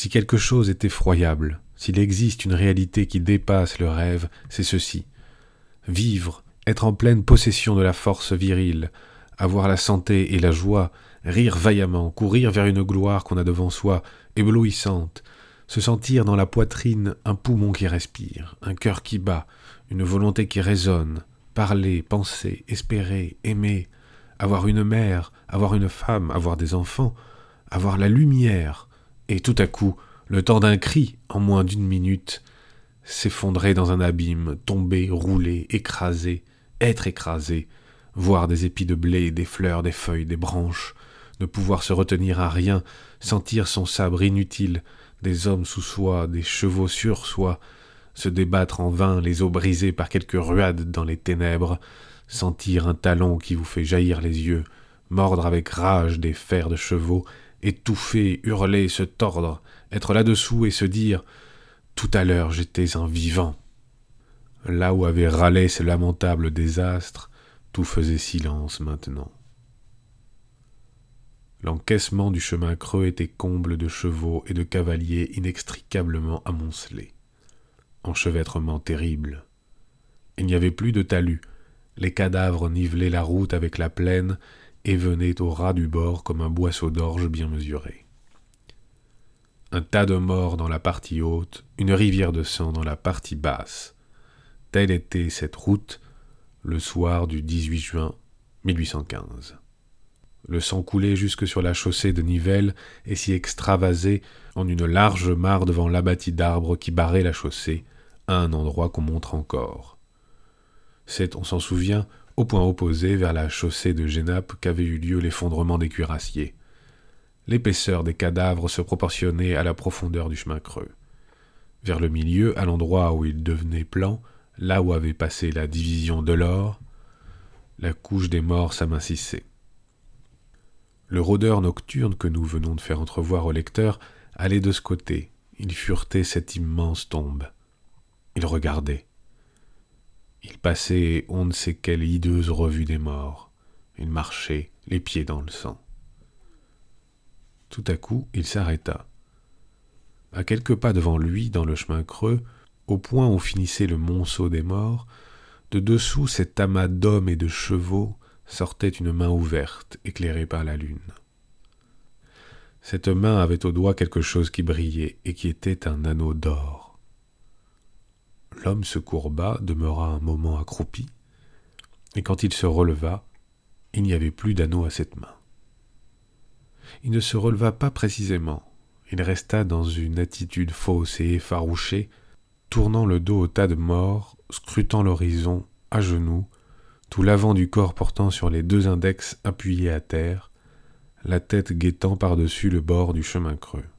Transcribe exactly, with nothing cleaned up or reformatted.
Si quelque chose est effroyable, s'il existe une réalité qui dépasse le rêve, c'est ceci. Vivre, être en pleine possession de la force virile, avoir la santé et la joie, rire vaillamment, courir vers une gloire qu'on a devant soi, éblouissante, se sentir dans la poitrine un poumon qui respire, un cœur qui bat, une volonté qui résonne, parler, penser, espérer, aimer, avoir une mère, avoir une femme, avoir des enfants, avoir la lumière, et tout à coup, le temps d'un cri, en moins d'une minute, s'effondrer dans un abîme, tomber, rouler, écraser, être écrasé, voir des épis de blé, des fleurs, des feuilles, des branches, ne pouvoir se retenir à rien, sentir son sabre inutile, des hommes sous soi, des chevaux sur soi, se débattre en vain, les os brisés par quelques ruades dans les ténèbres, sentir un talon qui vous fait jaillir les yeux, mordre avec rage des fers de chevaux, étouffer, hurler, se tordre, être là-dessous et se dire « Tout à l'heure j'étais un vivant ». Là où avait râlé ce lamentable désastre, tout faisait silence maintenant. L'encaissement du chemin creux était comble de chevaux et de cavaliers inextricablement amoncelés. Enchevêtrement terrible. Il n'y avait plus de talus. Les cadavres nivelaient la route avec la plaine et venaient au ras du bord comme un boisseau d'orge bien mesuré. Un tas de morts dans la partie haute, une rivière de sang dans la partie basse. Telle était cette route le soir du dix-huit juin mille huit cent quinze. Le sang coulait jusque sur la chaussée de Nivelles et s'y extravasait en une large mare devant l'abatis d'arbres qui barrait la chaussée, à un endroit qu'on montre encore. C'est, on s'en souvient, au point opposé vers la chaussée de Genappe qu'avait eu lieu l'effondrement des cuirassiers. L'épaisseur des cadavres se proportionnait à la profondeur du chemin creux. Vers le milieu, à l'endroit où il devenait plan, là où avait passé la division Delord, la couche des morts s'amincissait. Le rôdeur nocturne que nous venons de faire entrevoir au lecteur allait de ce côté. Il furetait cette immense tombe. Il regardait. Il passait on ne sait quelle hideuse revue des morts. Il marchait, les pieds dans le sang. Tout à coup, il s'arrêta. À quelques pas devant lui, dans le chemin creux, au point où finissait le monceau des morts, de dessous cet amas d'hommes et de chevaux, sortait une main ouverte, éclairée par la lune. Cette main avait au doigt quelque chose qui brillait et qui était un anneau d'or. L'homme se courba, demeura un moment accroupi, et quand il se releva, il n'y avait plus d'anneau à cette main. Il ne se releva pas précisément, il resta dans une attitude fausse et effarouchée, tournant le dos au tas de morts, scrutant l'horizon, à genoux, tout l'avant du corps portant sur les deux index appuyés à terre, la tête guettant par-dessus le bord du chemin creux.